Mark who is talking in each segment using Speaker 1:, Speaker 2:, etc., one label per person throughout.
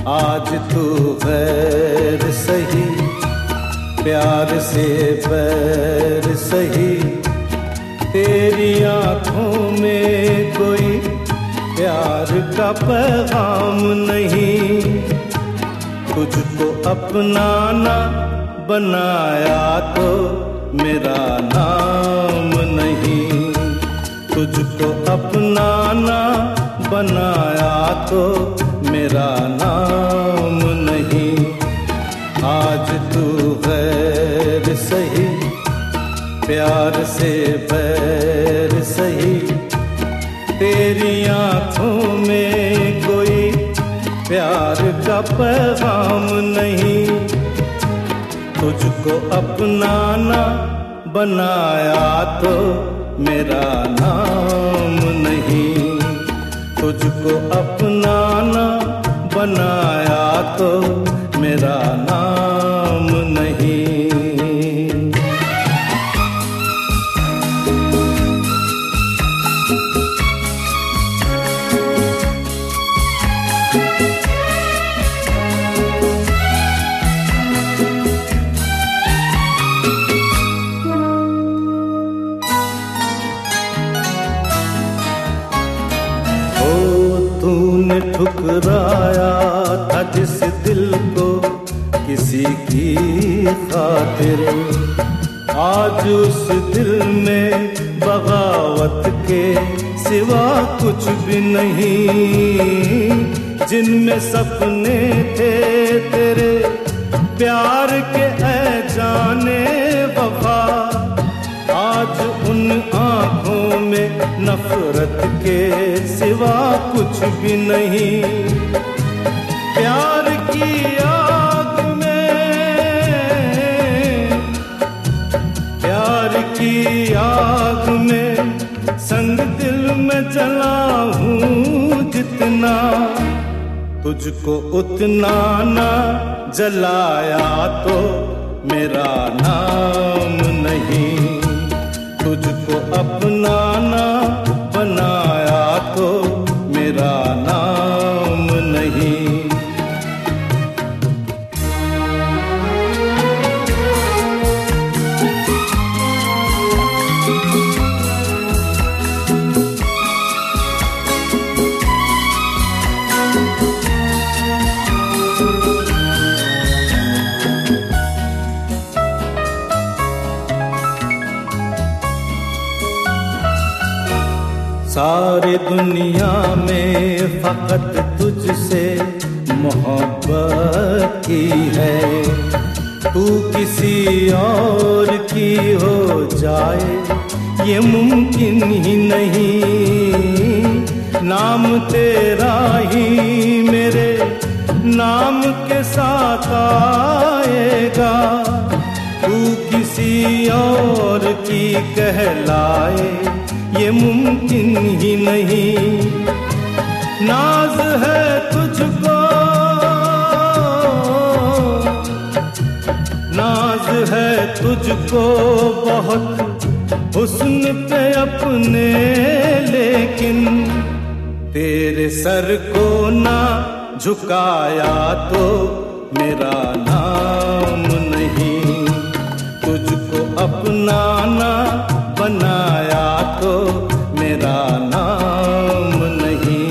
Speaker 1: आज तू गैर सही, प्यार से बैर सही, तेरी आंखों में कोई प्यार का पैगाम नहीं। तुझको अपनाना बनाया तो मेरा नाम नहीं। तुझको अपनाना बनाया तो मेरा नाम नहीं। आज तू गैर सही, प्यार से बैर सही, तेरी आंखों में कोई प्यार का पैगाम नहीं। तुझको अपनाना बनाया तो मेरा नाम नहीं। तुझको अपनाना बनाया तो मेरा नाम नहीं। तूने ठुकराया था जिस दिल को किसी की खातिर, आज उस दिल में बगावत के सिवा कुछ भी नहीं। जिनमें सपने थे तेरे प्यार के ऐ जाने वफा, आज उन आँखों में नफरत के सिवा कुछ भी नहीं। प्यार की आग में, प्यार की आग में संग दिल में जला हूँ जितना, तुझको उतना ना जलाया तो मेरा नाम नहीं। तुझको अपनाना बनाया तो मेरा नाम नहीं। सारी दुनिया में फकत तुझसे मोहब्बत की है। तू किसी और की हो जाए ये मुमकिन ही नहीं। नाम तेरा ही मेरे नाम के साथ आएगा। तू किसी और की कहलाए ये मुमकिन ही नहीं। नाज है तुझको, नाज है तुझको बहुत हुस्न पे अपने, लेकिन तेरे सर को ना झुकाया तो मेरा नाम नहीं। तुझको अपनाना बनाया तो मेरा नाम नहीं।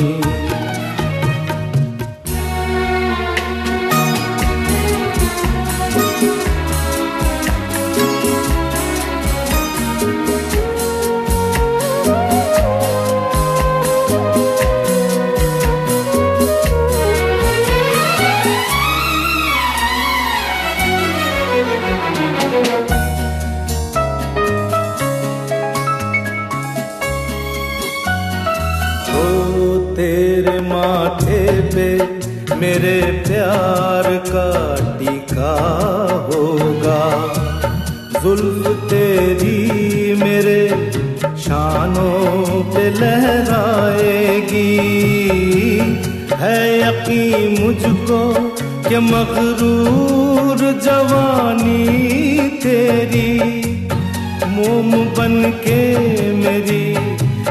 Speaker 1: तेरे माथे पे मेरे प्यार का टीका होगा। जुल्फ तेरी मेरे शानों पे लहराएगी। है यकीन मुझको कि मगरूर जवानी तेरी मोम बन के मेरी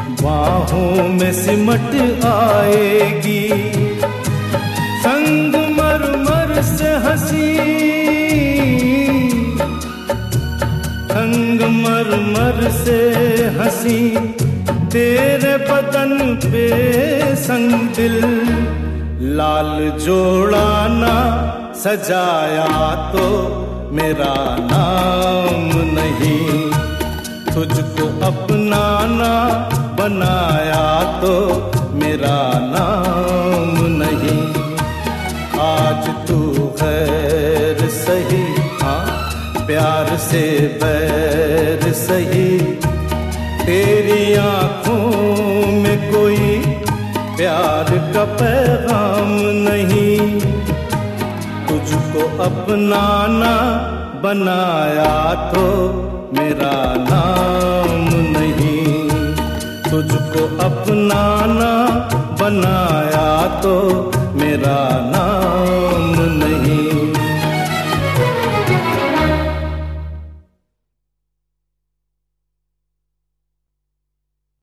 Speaker 1: बाहों में सिमट आएगी। संग हंसी संगमरमर से हंसी तेरे बदन पे संग दिल लाल जोड़ाना सजाया तो मेरा नाम नहीं, तुझको अपनाना बनाया तो मेरा नाम नहीं। आज तू गैर सही, हाँ प्यार से बैर सही, तेरी आँखों में कोई प्यार का पैगाम नहीं। तुझको अपनाना बनाया तो मेरा नाम नहीं, तुझको अपनाना बनाया तो मेरा नाम